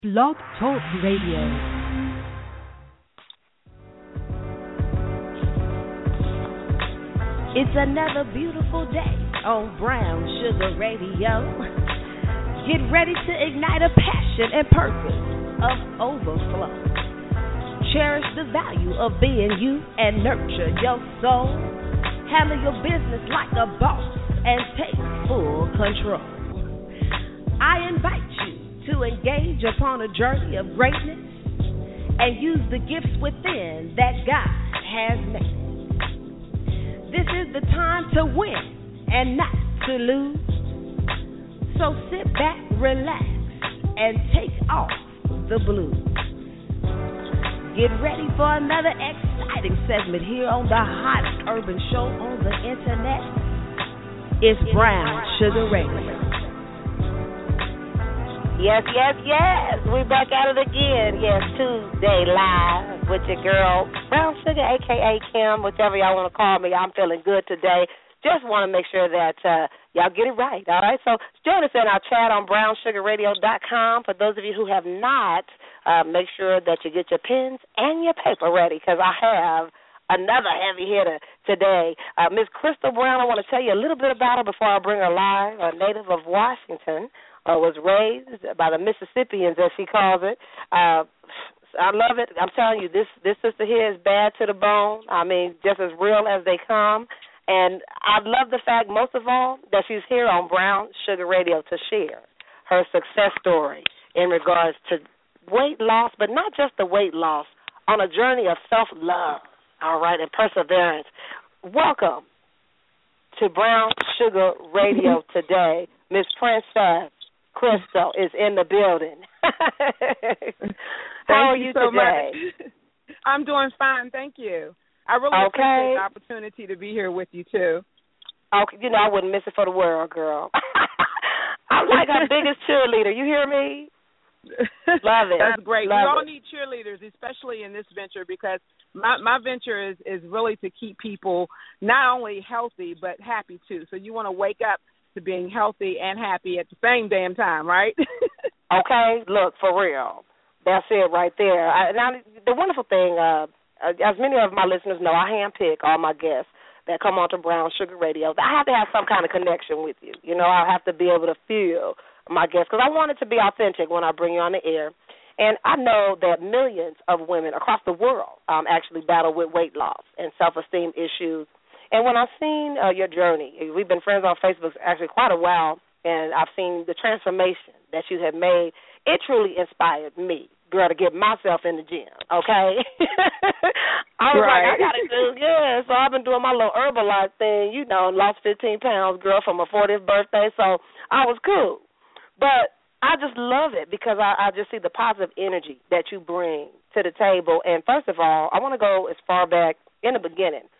Blog Talk Radio. It's another beautiful day on Brown Sugar Radio. Get ready to ignite a passion and purpose of overflow. Cherish the value of being you and nurture your soul. Handle your business like a boss and take full control. I invite you to engage upon a journey of greatness and use the gifts within that God has made. This is the time to win and not to lose. So sit back, relax, and take off the blues. Get ready for another exciting segment here on the hottest urban show on the internet. It's Brown Sugar Radio. Yes, yes, yes. We're back at it again. Yes, Tuesday live with your girl, Brown Sugar, a.k.a. Kim, whichever y'all want to call me. I'm feeling good today. Just want to make sure that y'all get it right, all right? So join us in our chat on brownsugarradio.com. For those of you who have not, make sure that you get your pens and your paper ready because I have another heavy hitter today. Miss Crystal Brown, I want to tell you a little bit about her before I bring her live, a native of Washington. Was raised by the Mississippians, as she calls it. I love it. I'm telling you, this sister here is bad to the bone. I mean, just as real as they come. And I love the fact, most of all, that she's here on Brown Sugar Radio to share her success story in regards to weight loss, but not just the weight loss, on a journey of self-love, all right, and perseverance. Welcome to Brown Sugar Radio today. Miss Princess Crystal is in the building. How are you so today? Much. I'm doing fine, thank you. I really appreciate the opportunity to be here with you, too. Okay, you know, I wouldn't miss it for the world, girl. I'm like our biggest cheerleader. You hear me? Love it. That's great. Love we all it. need cheerleaders, especially in this venture, because my venture is really to keep people not only healthy but happy, too. So you want to wake up to being healthy and happy at the same damn time, right? Okay, look, for real. That's it right there. Now, the wonderful thing, as many of my listeners know, I handpick all my guests that come on to Brown Sugar Radio. I have to have some kind of connection with you. You know, I have to be able to feel my guests because I want it to be authentic when I bring you on the air. And I know that millions of women across the world actually battle with weight loss and self-esteem issues. And when I've seen your journey, we've been friends on Facebook actually quite a while, and I've seen the transformation that you have made. It truly inspired me, girl, to get myself in the gym, okay? I was like, I got to do good. So I've been doing my little Herbalife thing, you know, and lost 15 pounds, girl, for my 40th birthday, so I was cool. But I just love it because I just see the positive energy that you bring to the table. And first of all, I want to go as far back in the beginning.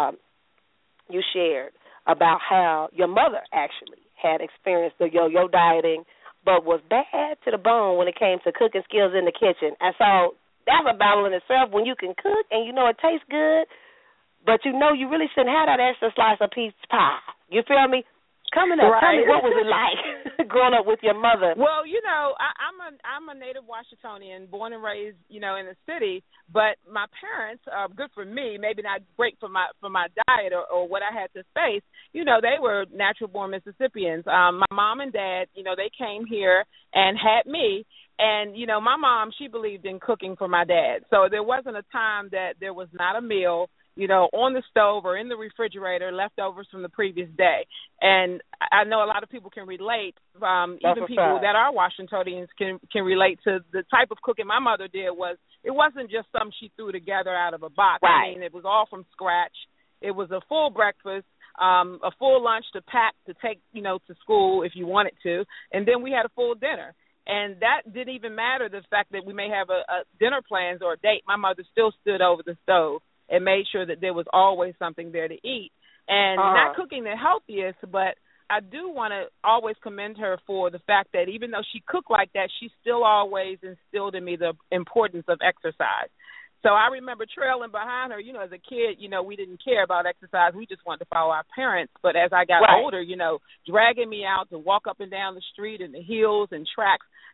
You shared about how your mother actually had experienced the yo-yo dieting, but was bad to the bone when it came to cooking skills in the kitchen. And so that's a battle in itself when you can cook and you know it tastes good, but you know you really shouldn't have that extra slice of peach pie. You feel me? Coming up, tell me what was it like growing up with your mother? Well, you know, I'm a native Washingtonian, born and raised, you know, in the city. But my parents, good for me, maybe not great for my diet or what I had to face. You know, they were natural born Mississippians. My mom and dad, you know, they came here and had me. And, you know, my mom, she believed in cooking for my dad. So there wasn't a time that there was not a meal, you know, on the stove or in the refrigerator, leftovers from the previous day. And I know a lot of people can relate, even people that are Washingtonians can relate to the type of cooking my mother did. It wasn't just something she threw together out of a box. Right. I mean, it was all from scratch. It was a full breakfast, a full lunch to pack to take, you know, to school if you wanted to, and then we had a full dinner. And that didn't even matter, the fact that we may have a dinner plans or a date. My mother still stood over the stove and made sure that there was always something there to eat. And not cooking the healthiest, but I do want to always commend her for the fact that even though she cooked like that, she still always instilled in me the importance of exercise. So I remember trailing behind her. You know, as a kid, you know, we didn't care about exercise. We just wanted to follow our parents. But as I got older, you know, dragging me out to walk up and down the street in the hills and tracks,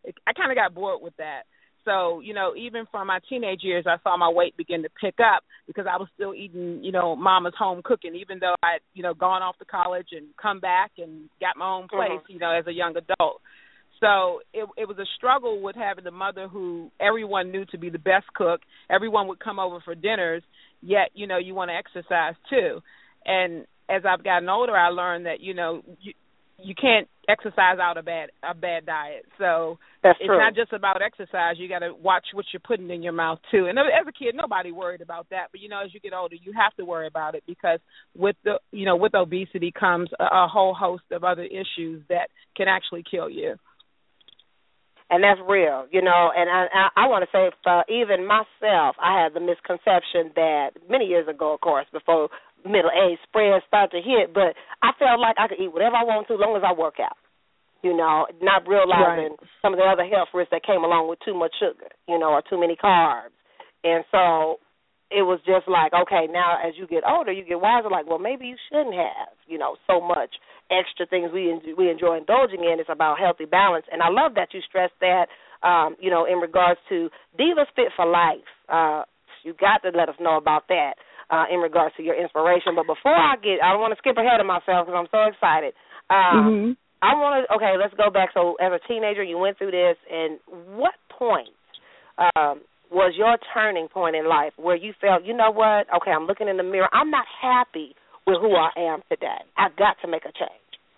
I kind of got bored with that. So, even from my teenage years, I saw my weight begin to pick up because I was still eating, mama's home cooking, even though I'd, gone off to college and come back and got my own place, as a young adult. So it was a struggle with having the mother who everyone knew to be the best cook. Everyone would come over for dinners, yet, you want to exercise too. And as I've gotten older, I learned that, you can't exercise out a bad diet. So it's true. Not just about exercise. You got to watch what you're putting in your mouth too. And as a kid, nobody worried about that. But as you get older, you have to worry about it because with the with obesity comes a whole host of other issues that can actually kill you. And that's real, and I want to say for even myself, I had the misconception that many years ago, of course, before middle age spread started to hit, but I felt like I could eat whatever I want to as long as I work out, not realizing some of the other health risks that came along with too much sugar, or too many carbs. And so it was just like, okay, now as you get older, you get wiser, like, well, maybe you shouldn't have, so much extra things we enjoy indulging in. It's about healthy balance. And I love that you stressed that, in regards to Divas Fit for Life. You got to let us know about that in regards to your inspiration. But before I don't want to skip ahead of myself because I'm so excited. I want to, let's go back. So as a teenager, you went through this, and what point was your turning point in life where you felt, you know what, okay, I'm looking in the mirror, I'm not happy with who I am today. I've got to make a change.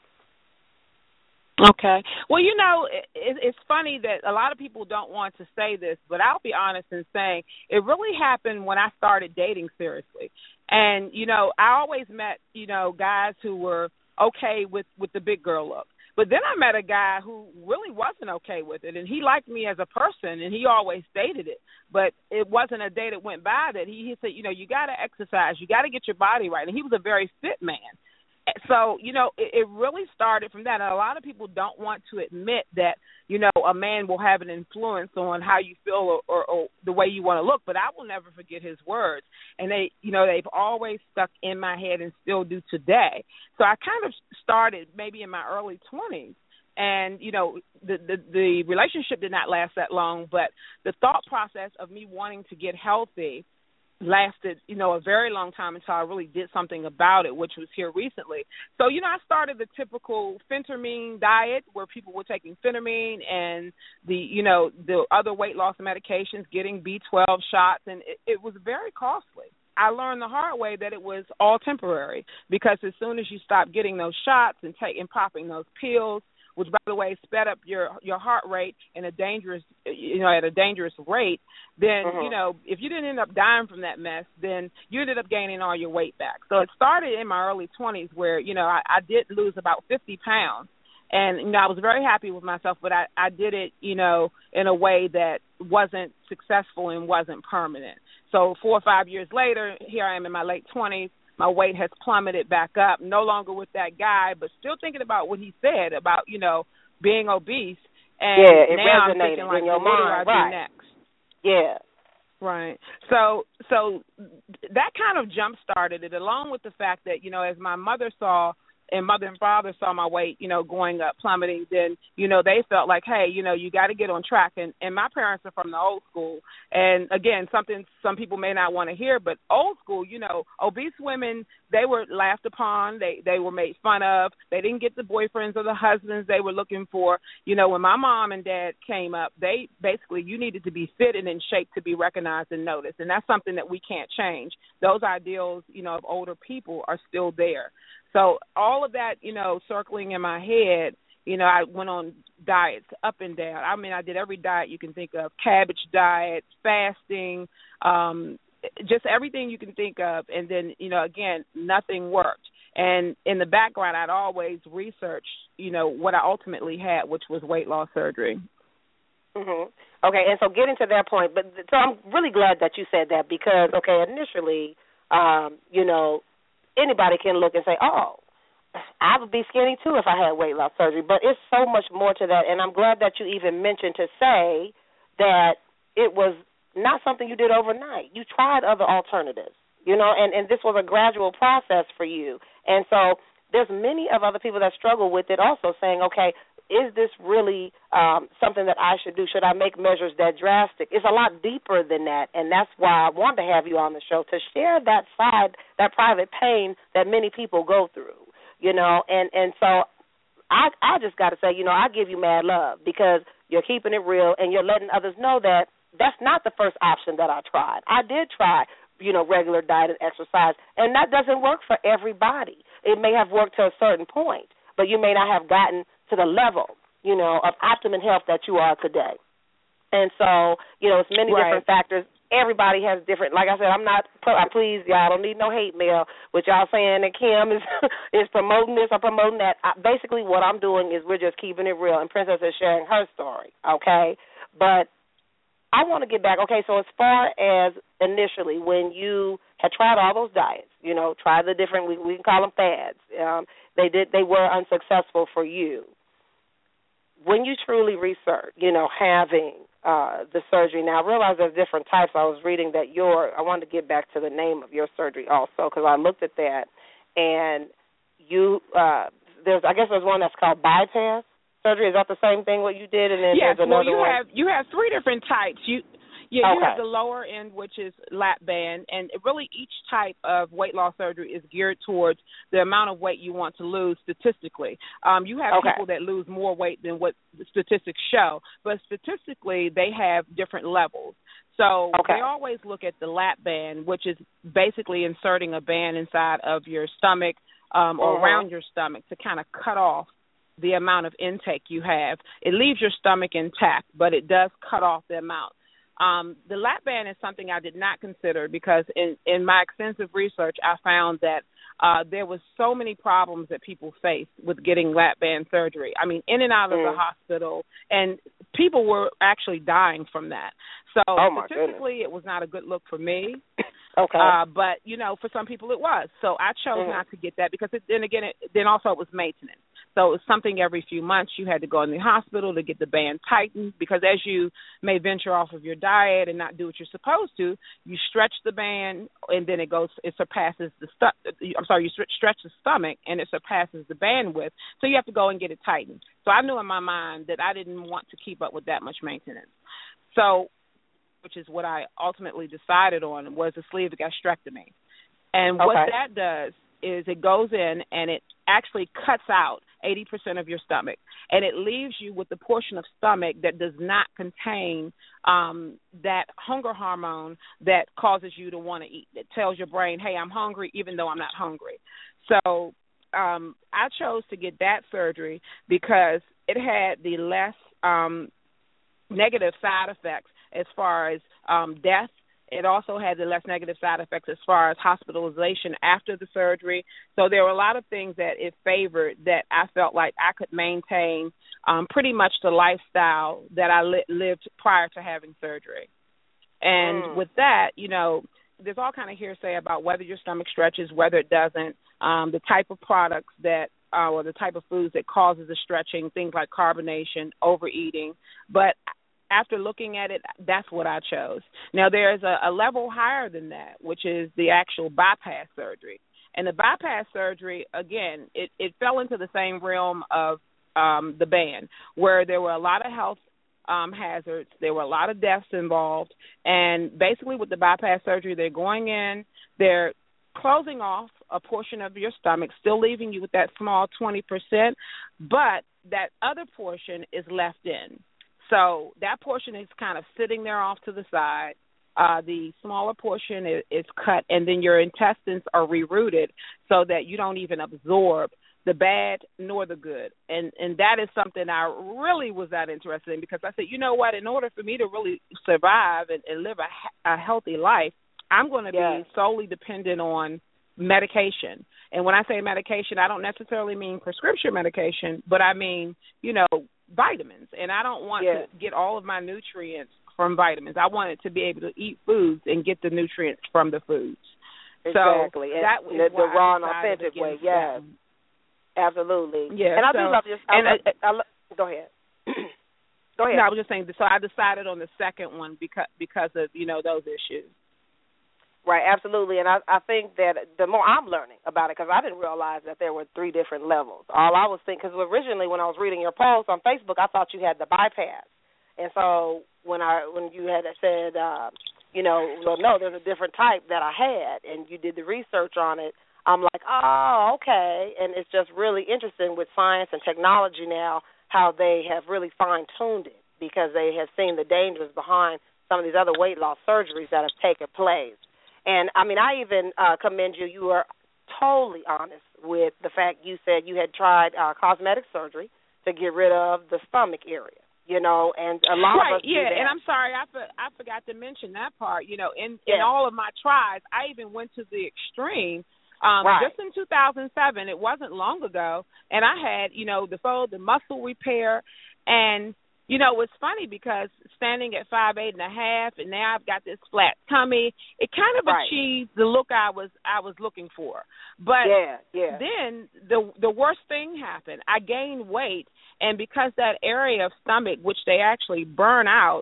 Okay. Well, it's funny that a lot of people don't want to say this, but I'll be honest in saying it really happened when I started dating seriously. And, I always met, guys who were okay with the big girl look. But then I met a guy who really wasn't okay with it, and he liked me as a person, and he always stated it. But it wasn't a day that went by that he said, you got to exercise, you got to get your body right. And he was a very fit man. So, it really started from that. And a lot of people don't want to admit that, a man will have an influence on how you feel or the way you want to look. But I will never forget his words. And they've always stuck in my head and still do today. So I kind of started maybe in my early 20s. And, the relationship did not last that long, but the thought process of me wanting to get healthy lasted, a very long time until I really did something about it, which was here recently. So, I started the typical phentermine diet where people were taking phentermine and the other weight loss medications, getting B12 shots, and it was very costly. I learned the hard way that it was all temporary because as soon as you stop getting those shots and popping those pills, which, by the way, sped up your heart rate in a dangerous, at a dangerous rate, then, if you didn't end up dying from that mess, then you ended up gaining all your weight back. So it started in my early 20s where, I did lose about 50 pounds. And, I was very happy with myself, but I did it, in a way that wasn't successful and wasn't permanent. So 4 or 5 years later, here I am in my late 20s. My weight has plummeted back up, no longer with that guy, but still thinking about what he said about, being obese. And it now resonated I'm thinking, like, in your what mind, do I do next? Yeah. Right. So that kind of jump-started it, along with the fact that, as my mother and father saw my weight, going up, plummeting, then, they felt like, hey, you got to get on track. And my parents are from the old school. And, again, something some people may not want to hear, but old school, obese women, they were laughed upon. They were made fun of. They didn't get the boyfriends or the husbands they were looking for. When my mom and dad came up, they basically, you needed to be fit and in shape to be recognized and noticed. And that's something that we can't change. Those ideals, of older people are still there. So all of that, circling in my head, I went on diets up and down. I mean, I did every diet you can think of, cabbage diet, fasting, just everything you can think of. And then, again, nothing worked. And in the background, I'd always researched, what I ultimately had, which was weight loss surgery. Mm-hmm. Okay, and so getting to that point, so I'm really glad that you said that because, initially, anybody can look and say, oh, I would be skinny too if I had weight loss surgery. But it's so much more to that, and I'm glad that you even mentioned to say that it was not something you did overnight. You tried other alternatives, and this was a gradual process for you. And so there's many of other people that struggle with it also saying, okay, is this really something that I should do? Should I make measures that drastic? It's a lot deeper than that, and that's why I wanted to have you on the show, to share that side, that private pain that many people go through, and so I just got to say, I give you mad love because you're keeping it real and you're letting others know that that's not the first option that I tried. I did try, regular diet and exercise, and that doesn't work for everybody. It may have worked to a certain point, but you may not have gotten to the level, of optimum health that you are today. And so, it's many different factors. Everybody has different, like I said, please, y'all, don't need no hate mail. What y'all saying that Kim is promoting this or promoting that. Basically what I'm doing is we're just keeping it real, and Princess is sharing her story, okay? But I want to get back, okay, so as far as initially when you had tried all those diets, tried the different, we can call them fads, they were unsuccessful for you. When you truly research, having the surgery, now I realize there's different types. I was reading that I wanted to get back to the name of your surgery also because I looked at that, and there's one that's called bypass surgery. Is that the same thing what you did? And then there's another one? You have three different types. You have the lower end, which is lap band, and really each type of weight loss surgery is geared towards the amount of weight you want to lose statistically. You have people that lose more weight than what the statistics show, but statistically they have different levels. So they always look at the lap band, which is basically inserting a band inside of your stomach or around your stomach to kind of cut off the amount of intake you have. It leaves your stomach intact, but it does cut off the amount. The lap band is something I did not consider because in my extensive research, I found that there was so many problems that people face with getting lap band surgery. I mean, in and out of the hospital, and people were actually dying from that. So statistically, it was not a good look for me. But, for some people it was. So I chose not to get that because then also it was maintenance. So it was something every few months you had to go in the hospital to get the band tightened because as you may venture off of your diet and not do what you're supposed to, you stretch the band and then it surpasses you stretch the stomach and it surpasses the bandwidth. So you have to go and get it tightened. So I knew in my mind that I didn't want to keep up with that much maintenance. So, which is what I ultimately decided on, was a sleeve gastrectomy. And what that does is it goes in and it actually cuts out 80% of your stomach, and it leaves you with the portion of stomach that does not contain that hunger hormone that causes you to want to eat. It tells your brain, hey, I'm hungry, even though I'm not hungry. So I chose to get that surgery because it had the less negative side effects as far as death. It also had the less negative side effects as far as hospitalization after the surgery. So there were a lot of things that it favored that I felt like I could maintain pretty much the lifestyle that I lived prior to having surgery. And with that, there's all kind of hearsay about whether your stomach stretches, whether it doesn't, the type of products that or the type of foods that causes the stretching, things like carbonation, overeating. But after looking at it, that's what I chose. Now, there's a level higher than that, which is the actual bypass surgery. And the bypass surgery, again, it fell into the same realm of the band, where there were a lot of health hazards. There were a lot of deaths involved. And basically with the bypass surgery, they're going in, they're closing off a portion of your stomach, still leaving you with that small 20%, but that other portion is left in. So that portion is kind of sitting there off to the side. The smaller portion is cut, and then your intestines are rerouted so that you don't even absorb the bad nor the good. And that is something I really was not interested in because I said, you know what, in order for me to really survive and live a healthy life, I'm going to be solely dependent on medication. And when I say medication, I don't necessarily mean prescription medication, but I mean, vitamins, and I don't want to get all of my nutrients from vitamins. I wanted to be able to eat foods and get the nutrients from the foods. Exactly. So that was the raw and authentic way. Yes, absolutely. Yeah. And I do love this. Go ahead. Go ahead. No, I was just saying. So I decided on the second one because of those issues. Right, absolutely. And I think that the more I'm learning about it, because I didn't realize that there were 3 different levels. All I was thinking, because originally when I was reading your post on Facebook, I thought you had the bypass. And so when you had said, well, no, there's a different type that I had, and you did the research on it, I'm like, oh, okay. And it's just really interesting with science and technology now how they have really fine-tuned it because they have seen the dangers behind some of these other weight loss surgeries that have taken place. And, I mean, I even commend you. You were totally honest with the fact you said you had tried cosmetic surgery to get rid of the stomach area, and a lot of us do that. And I'm sorry, I forgot to mention that part. In all of my tries, I even went to the extreme. Just in 2007, it wasn't long ago, and I had, the muscle repair, and it's funny because standing at 5'8.5", and now I've got this flat tummy. It kind of achieved the look I was looking for. But then the worst thing happened. I gained weight, and because that area of stomach, which they actually burn out,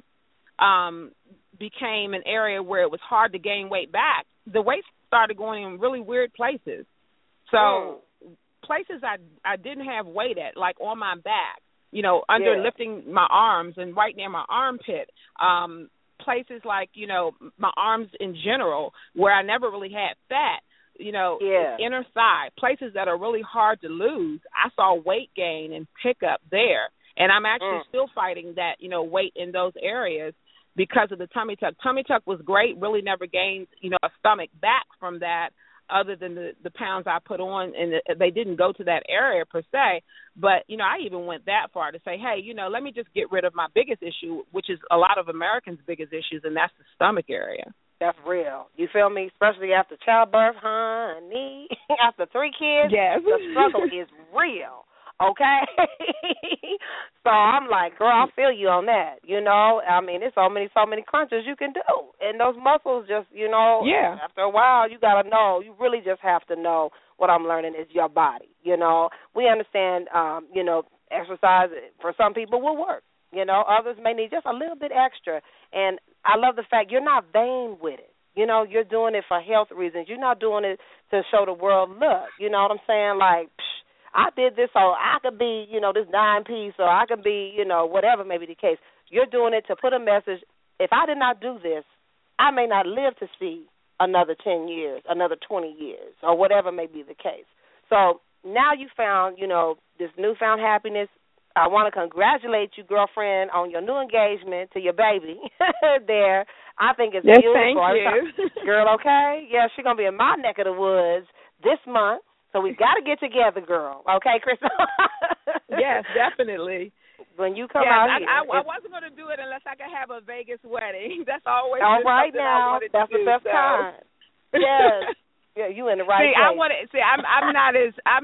became an area where it was hard to gain weight back, the weight started going in really weird places. So places I didn't have weight at, like on my back, under lifting my arms and right near my armpit, places like, my arms in general where I never really had fat, inner thigh, places that are really hard to lose. I saw weight gain and pick up there. And I'm actually still fighting that, weight in those areas because of the tummy tuck. Tummy tuck was great, really never gained, a stomach back from that other than the pounds I put on, and they didn't go to that area per se. But, I even went that far to say, hey, let me just get rid of my biggest issue, which is a lot of Americans' biggest issues, and that's the stomach area. That's real. You feel me? Especially after childbirth, honey. After 3 kids, yes. The struggle is real. Okay? So I'm like, girl, I feel you on that, I mean, there's so many crunches you can do. And those muscles just, after a while, you got to know. You really just have to know what I'm learning is your body, We understand, exercise for some people will work. Others may need just a little bit extra. And I love the fact you're not vain with it. You're doing it for health reasons. You're not doing it to show the world, look, you know what I'm saying? Like, I did this so I could be, this 9-piece, or I could be, whatever may be the case. You're doing it to put a message. If I did not do this, I may not live to see another 10 years, another 20 years, or whatever may be the case. So now you found, this newfound happiness. I want to congratulate you, girlfriend, on your new engagement to your baby there. I think it's beautiful. Thank you. Girl, okay? Yeah, she's going to be in my neck of the woods this month. So we got to get together, girl. Okay, Crystal? Yes, definitely. When you come out here. I wasn't going to do it unless I could have a Vegas wedding. That's always all right now. That's the best time. Yes. Yeah, you in the right place. I'm not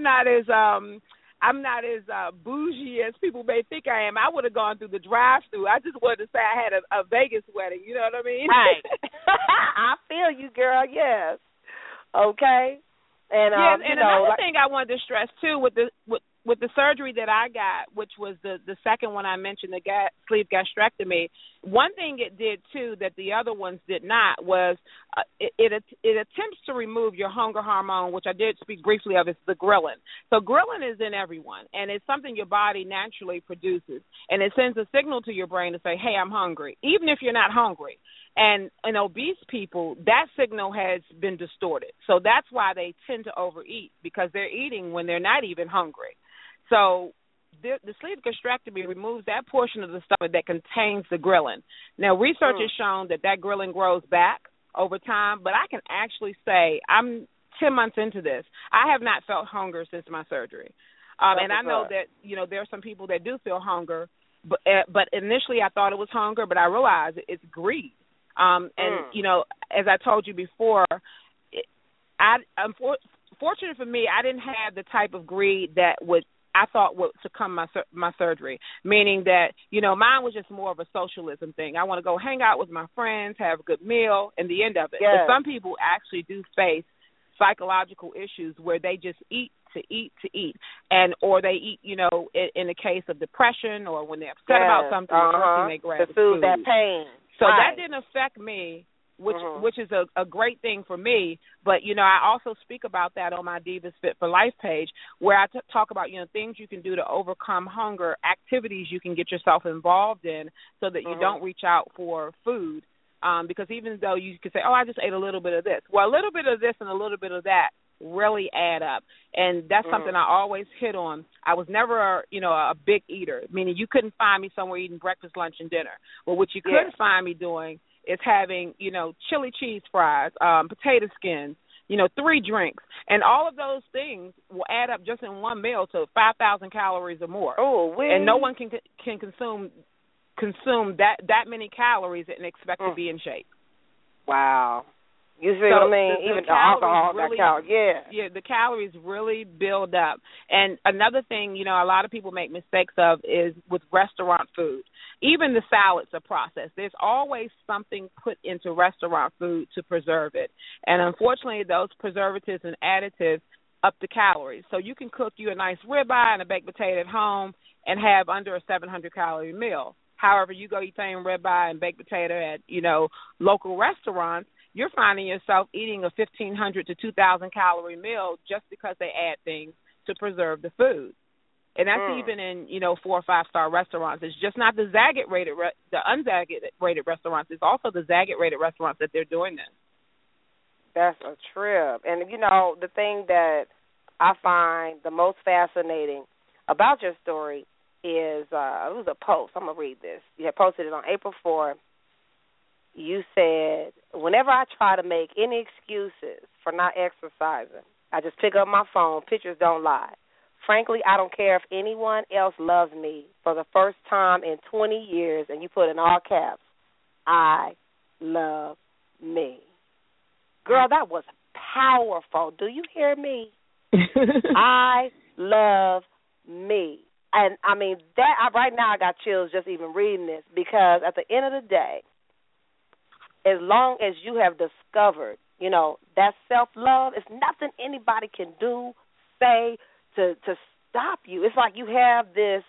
as bougie as people may think I am. I would have gone through the drive-thru. I just wanted to say I had a Vegas wedding. You know what I mean? Right. I feel you, girl. Yes. Okay. And another thing I wanted to stress too with the surgery that I got, which was the second one I mentioned, the sleeve gastrectomy. One thing it did too that the other ones did not was it attempts to remove your hunger hormone, which I did speak briefly of. It's the ghrelin. So ghrelin is in everyone, and it's something your body naturally produces, and it sends a signal to your brain to say, "Hey, I'm hungry," even if you're not hungry. And in obese people, that signal has been distorted. So that's why they tend to overeat, because they're eating when they're not even hungry. So the sleeve gastrectomy removes that portion of the stomach that contains the ghrelin. Now, research has shown that ghrelin grows back over time, but I can actually say I'm 10 months into this. I have not felt hunger since my surgery. And I know that, there are some people that do feel hunger, but initially I thought it was hunger, but I realized it's greed. As I told you before, fortunate for me, I didn't have the type of greed that I thought would succumb my surgery, meaning that, mine was just more of a socialism thing. I want to go hang out with my friends, have a good meal, and the end of it. Yes. But some people actually do face psychological issues where they just eat to eat, or they eat, in the case of depression or when they're upset about something, the first thing they grab the food, that pain. So that didn't affect me which is a great thing for me. But, you know, I also speak about that on my Divas Fit for Life page, where I talk about, you know, things you can do to overcome hunger, activities you can get yourself involved in so that you don't reach out for food. Because even though you could say, oh, I just ate a little bit of this. Well, a little bit of this and a little bit of that really add up. And that's something I always hit on. I was never, a big eater, meaning you couldn't find me somewhere eating breakfast, lunch, and dinner. But what you could find me doing is having, chili cheese fries, potato skins, 3 drinks. And all of those things will add up just in one meal to 5,000 calories or more. Oh, and no one can consume that many calories and expect to be in shape. Wow. You see what I mean? Even the alcohol, really, Yeah, the calories really build up. And another thing, a lot of people make mistakes of is with restaurant food. Even the salads are processed. There's always something put into restaurant food to preserve it. And unfortunately, those preservatives and additives up the calories. So you can cook you a nice ribeye and a baked potato at home and have under a 700-calorie meal. However, you go eat same ribeye and baked potato at, local restaurants, you're finding yourself eating a 1,500 to 2,000-calorie meal just because they add things to preserve the food. And that's even in, 4- or 5-star restaurants. It's just not the Zagat-rated, the unzagat-rated restaurants. It's also the Zagat-rated restaurants that they're doing this. That's a trip. And, the thing that I find the most fascinating about your story is, it was a post. I'm going to read this. You had posted it on April 4th. You said, whenever I try to make any excuses for not exercising, I just pick up my phone. Pictures don't lie. Frankly, I don't care if anyone else loves me. For the first time in 20 years, and you put in all caps, I love me. Girl, that was powerful. Do you hear me? I love me. And, I mean, right now I got chills just even reading this, because at the end of the day, as long as you have discovered, that self-love, it's nothing anybody can do, say, to stop you. It's like you have this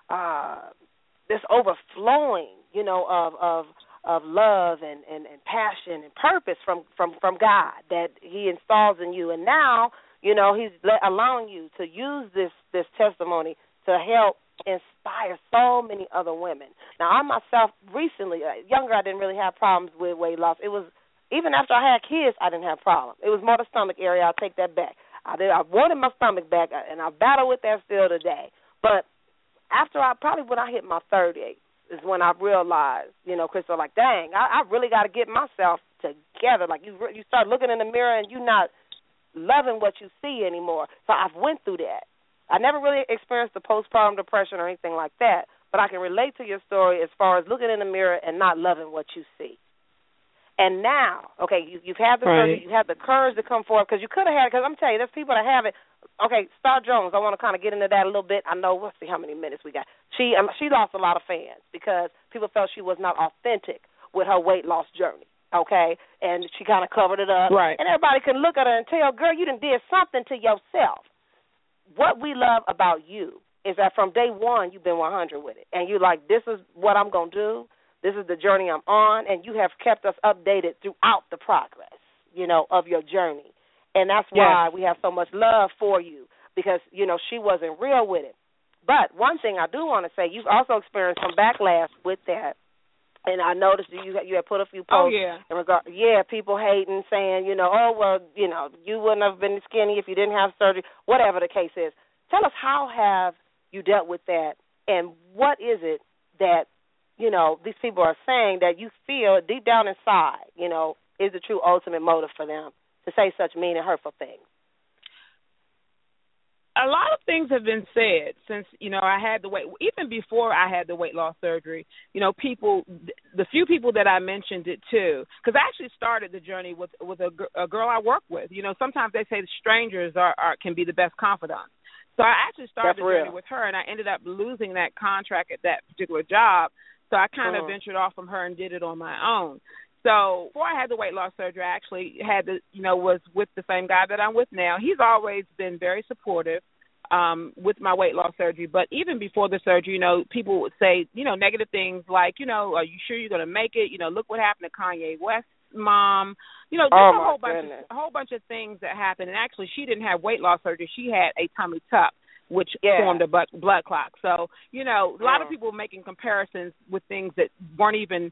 overflowing, of love and passion and purpose from God that He installs in you. And now, He's allowing you to use this testimony to help inspire so many other women. Now, I myself recently, younger, I didn't really have problems with weight loss. It was, even after I had kids, I didn't have problems. It was more the stomach area. I'll take that back. I wanted my stomach back, and I battle with that still today. But after when I hit my 30s is when I realized, Crystal, like, dang, I really got to get myself together. Like, you start looking in the mirror and you're not loving what you see anymore. So I've went through that. I never really experienced the postpartum depression or anything like that, but I can relate to your story as far as looking in the mirror and not loving what you see. And now, okay, you've had the courage, you had the courage to come forward, because you could have had it, because I'm telling you, there's people that have it. Okay, Star Jones, I want to kind of get into that a little bit. I know, let's see how many minutes we got. She lost a lot of fans because people felt she was not authentic with her weight loss journey, okay? And she kind of covered it up. Right. And everybody can look at her and tell, girl, you done did something to yourself. What we love about you is that from day one you've been 100 with it. And you're like, this is what I'm going to do. This is the journey I'm on. And you have kept us updated throughout the progress, of your journey. And that's why we have so much love for you, because, she wasn't real with it. But one thing I do want to say, you've also experienced some backlash with that. And I noticed you had put a few posts in regard, people hating, saying, you wouldn't have been skinny if you didn't have surgery, whatever the case is. Tell us, how have you dealt with that, and what is it that, these people are saying that you feel deep down inside, is the true ultimate motive for them to say such mean and hurtful things? A lot of things have been said since, I had even before I had the weight loss surgery, the few people that I mentioned it to, because I actually started the journey with a girl I work with. Sometimes they say strangers can be the best confidants. So I actually started the journey with her, and I ended up losing that contract at that particular job. So I kind of ventured off from her and did it on my own. So before I had the weight loss surgery, I actually was with the same guy that I'm with now. He's always been very supportive with my weight loss surgery. But even before the surgery, people would say, negative things like, are you sure you're going to make it? Look what happened to Kanye West. mom. You know, just a whole bunch of things that happened. And actually, she didn't have weight loss surgery. She had a tummy tuck, which formed a blood clot. So, you know, a lot of people making comparisons with things that weren't even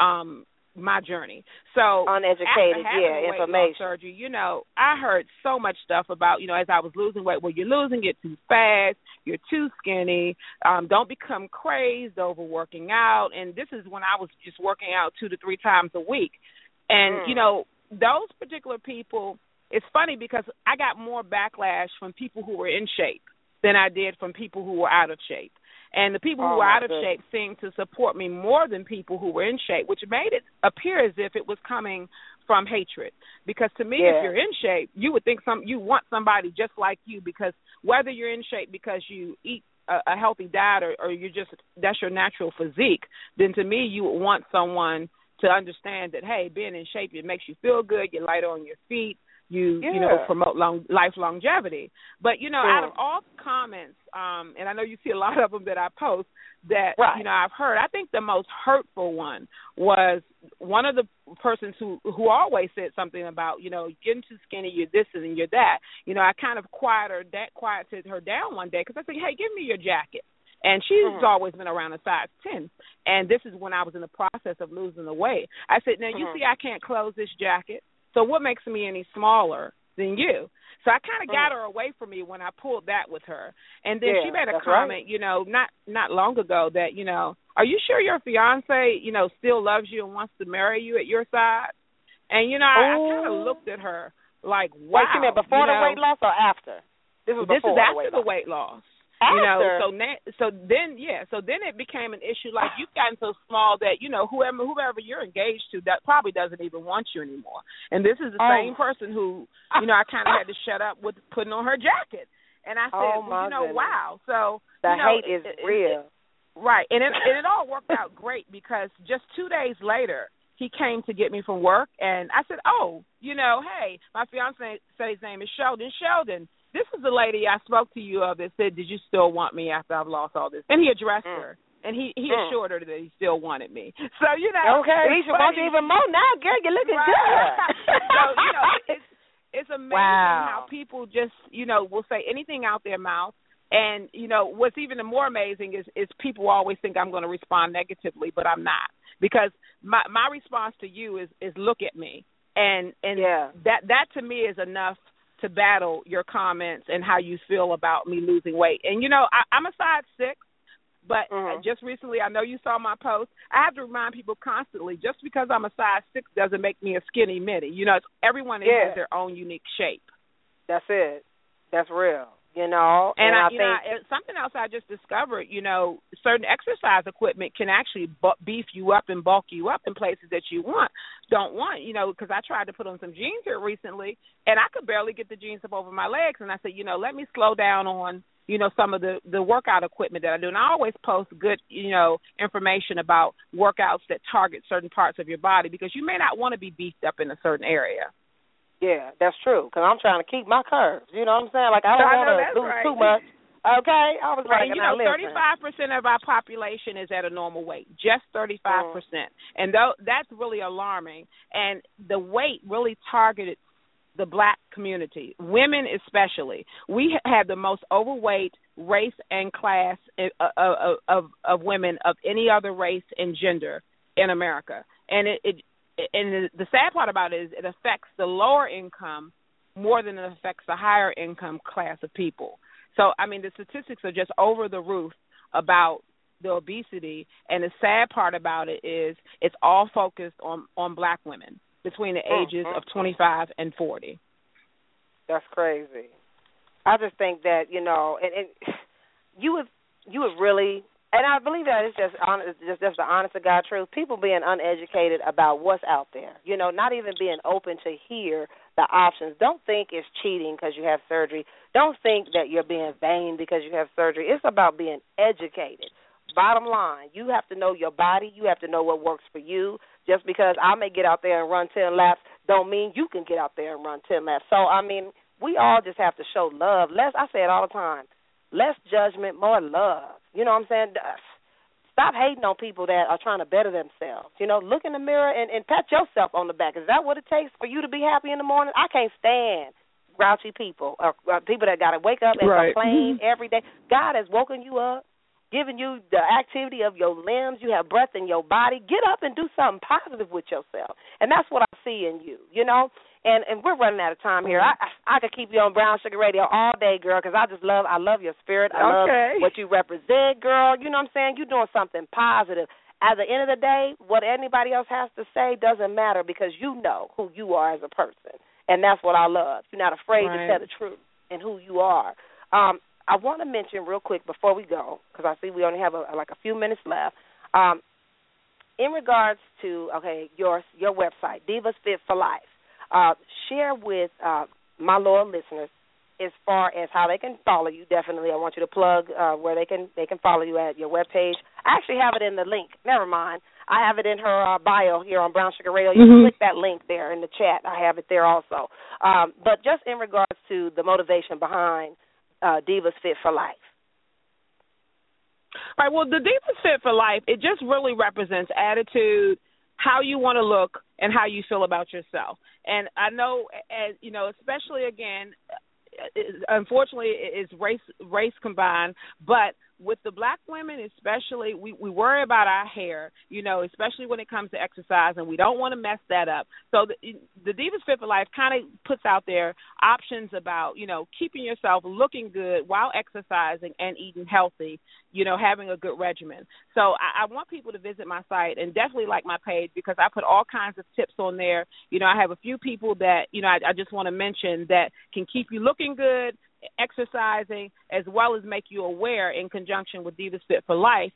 my journey. So uneducated, information. Surgery, you know, I heard so much stuff about, you know, as I was losing weight, well, you're losing it too fast, you're too skinny, don't become crazed over working out. And this is when I was just working out 2 to 3 times a week. And, you know, those particular people, it's funny because I got more backlash from people who were in shape than I did from people who were out of shape. And the people who were out of shape seemed to support me more than people who were in shape, which made it appear as if it was coming from hatred. Because to me, if you're in shape, you would think you want somebody just like you, because whether you're in shape because you eat a healthy diet or you're just that's your natural physique, then to me you would want someone to understand that, hey, being in shape, it makes you feel good, you're lighter on your feet, you know, promote life longevity. But, you know, out of all comments, and I know you see a lot of them that I post that, you know, I've heard, I think the most hurtful one was one of the persons who always said something about, you know, getting too skinny, you're this and you're that. You know, I kind of quieted her down one day because I said, hey, give me your jacket. And she's always been around a size 10. And this is when I was in the process of losing the weight. I said, now, you see, I can't close this jacket. So what makes me any smaller than you? So I kind of got her away from me when I pulled that with her. And then she made a comment, you know, not long ago that, you know, are you sure your fiance, you know, still loves you and wants to marry you at your side? And, you know, I kind of looked at her like, wow. Wait, you mean before the weight loss or after? This is after the weight loss. You know, so then it became an issue. Like, you've gotten so small that, you know, whoever you're engaged to, that probably doesn't even want you anymore. And this is the same person who, you know, I kind of had to shut up with putting on her jacket. And I said, well, you know, wow. So the hate is real, right? And it all worked out great because just 2 days later, he came to get me from work, and I said, oh, you know, hey, my fiance's name is Sheldon. Sheldon, this is the lady I spoke to you of that said, did you still want me after I've lost all this? And he addressed her, and he assured her that he still wanted me. So, you know. Okay, he should want you even more now, girl. You're looking good. So, you know, it's amazing how people just, you know, will say anything out their mouth. And, you know, what's even more amazing is people always think I'm going to respond negatively, but I'm not. Because my response to you is look at me. And that to me is enough to battle your comments and how you feel about me losing weight. And, you know, I'm a size 6, but just recently, I know you saw my post, I have to remind people constantly, just because I'm a size 6 doesn't make me a skinny mini. You know, everyone has their own unique shape. That's it. That's real. You know, and I think something else I just discovered, you know, certain exercise equipment can actually beef you up and bulk you up in places that you don't want, you know, because I tried to put on some jeans here recently, and I could barely get the jeans up over my legs, and I said, you know, let me slow down on, you know, some of the workout equipment that I do. And I always post good, you know, information about workouts that target certain parts of your body, because you may not want to be beefed up in a certain area. Yeah, that's true, because I'm trying to keep my curves. You know what I'm saying? Like, I don't want to lose too much. Okay? I was like, you know, 35% of our population is at a normal weight, just 35%. And that's really alarming. And the weight really targeted the black community, women especially. We have the most overweight race and class of women of any other race and gender in America. And and the sad part about it is it affects the lower income more than it affects the higher income class of people. So, I mean, the statistics are just over the roof about the obesity, and the sad part about it is it's all focused on black women between the ages of 25 and 40. That's crazy. I just think that, you know, and you would really... And I believe that it's just the honest to God truth. People being uneducated about what's out there, you know, not even being open to hear the options. Don't think it's cheating because you have surgery. Don't think that you're being vain because you have surgery. It's about being educated. Bottom line, you have to know your body. You have to know what works for you. Just because I may get out there and run 10 laps don't mean you can get out there and run 10 laps. So, I mean, we all just have to show love. I say it all the time. Less judgment, more love. You know what I'm saying? Stop hating on people that are trying to better themselves. You know, look in the mirror and pat yourself on the back. Is that what it takes for you to be happy in the morning? I can't stand grouchy people or people that got to wake up and complain every day. God has woken you up, given you the activity of your limbs. You have breath in your body. Get up and do something positive with yourself. And that's what I see in you, you know. And we're running out of time here. I could keep you on Brown Sugar Radio all day, girl, because I love your spirit. I love what you represent, girl. You know what I'm saying? You're doing something positive. At the end of the day, what anybody else has to say doesn't matter because you know who you are as a person. And that's what I love. You're not afraid to tell the truth and who you are. I want to mention real quick before we go, because I see we only have a few minutes left. In regards to, your website, Divas Fit for Life, share with my loyal listeners as far as how they can follow you. Definitely, I want you to plug where they can follow you at your webpage. I actually have it in the link. Never mind. I have it in her bio here on Brown Sugar Radio. You can click that link there in the chat. I have it there also. But just in regards to the motivation behind Divas Fit for Life. Right. Well, the Divas Fit for Life, it just really represents attitude, how you want to look, and how you feel about yourself. And I know, as you know, especially again, unfortunately, it's race combined, but with the black women especially, we worry about our hair, you know, especially when it comes to exercise, and we don't want to mess that up. So the Divas Fit for Life kind of puts out there options about, you know, keeping yourself looking good while exercising and eating healthy, you know, having a good regimen. So I want people to visit my site and definitely like my page because I put all kinds of tips on there. You know, I have a few people that, you know, I just want to mention that can keep you looking good, exercising, as well as make you aware in conjunction with Divas Fit for Life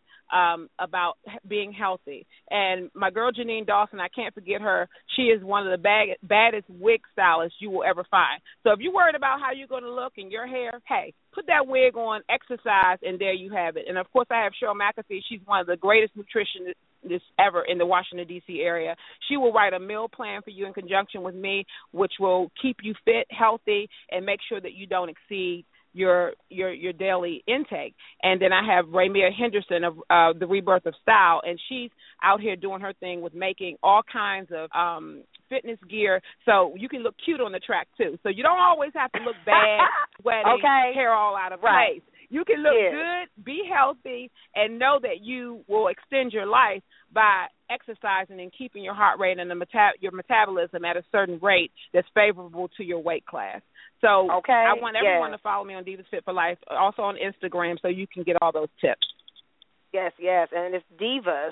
about being healthy. And my girl Janine Dawson, I can't forget her. She is one of the baddest wig stylists you will ever find. So if you're worried about how you're going to look in your hair, hey, put that wig on, exercise, and there you have it. And, of course, I have Cheryl McAfee. She's one of the greatest nutritionists ever in the Washington, D.C. area. She will write a meal plan for you in conjunction with me, which will keep you fit, healthy, and make sure that you don't exceed your daily intake. And then I have Ramia Henderson of The Rebirth of Style, and she's out here doing her thing with making all kinds of fitness gear so you can look cute on the track too. So you don't always have to look bad, sweaty, hair all out of place. You can look good, be healthy, and know that you will extend your life by exercising and keeping your heart rate and your metabolism at a certain rate that's favorable to your weight class. So I want everyone to follow me on Divas Fit for Life, also on Instagram, so you can get all those tips. Yes, and it's Divas,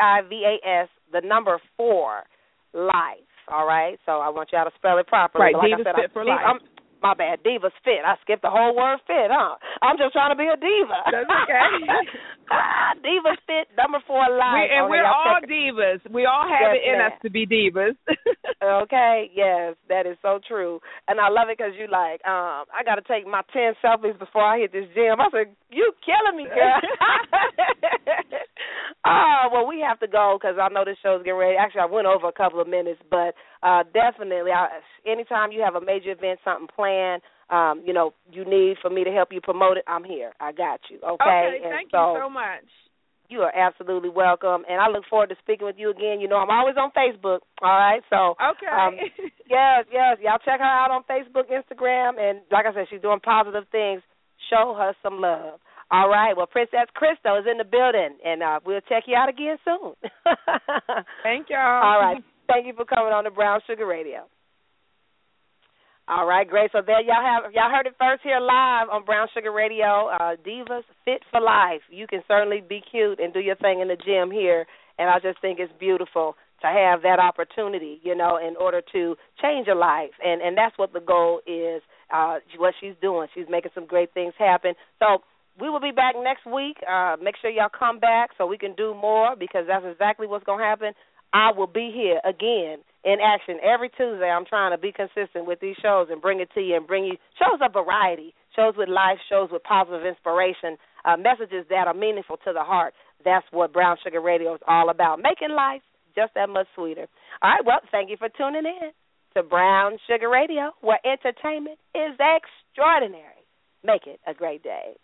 DIVAS, the number 4, Life, all right? So I want y'all to spell it properly. Right, Divas Fit for Life. My bad, Divas Fit. I skipped the whole word fit, huh? I'm just trying to be a diva. That's okay. Divas Fit, number 4, Life. We're all divas. We all have it in us to be divas. Okay, yes, that is so true. And I love it because you like, I got to take my 10 selfies before I hit this gym. I said, you killing me, girl. Well, we have to go because I know this show's getting ready. Actually, I went over a couple of minutes, but definitely, anytime you have a major event, something planned, you know, you need for me to help you promote it, I'm here. I got you, okay? Thank you so much. You are absolutely welcome, and I look forward to speaking with you again. You know, I'm always on Facebook, all right? So, yes, y'all check her out on Facebook, Instagram, and like I said, she's doing positive things. Show her some love. All right, well, Princess Crystal is in the building, and we'll check you out again soon. Thank y'all. All right, thank you for coming on the Brown Sugar Radio. All right, great. So there y'all heard it first here live on Brown Sugar Radio, Divas Fit for Life. You can certainly be cute and do your thing in the gym here, and I just think it's beautiful to have that opportunity, you know, in order to change your life. And that's what the goal is, what she's doing. She's making some great things happen. So we will be back next week. Make sure y'all come back so we can do more because that's exactly what's going to happen. I will be here again in action every Tuesday. I'm trying to be consistent with these shows and bring it to you and bring you shows of variety, shows with life, shows with positive inspiration, messages that are meaningful to the heart. That's what Brown Sugar Radio is all about, making life just that much sweeter. All right, well, thank you for tuning in to Brown Sugar Radio, where entertainment is extraordinary. Make it a great day.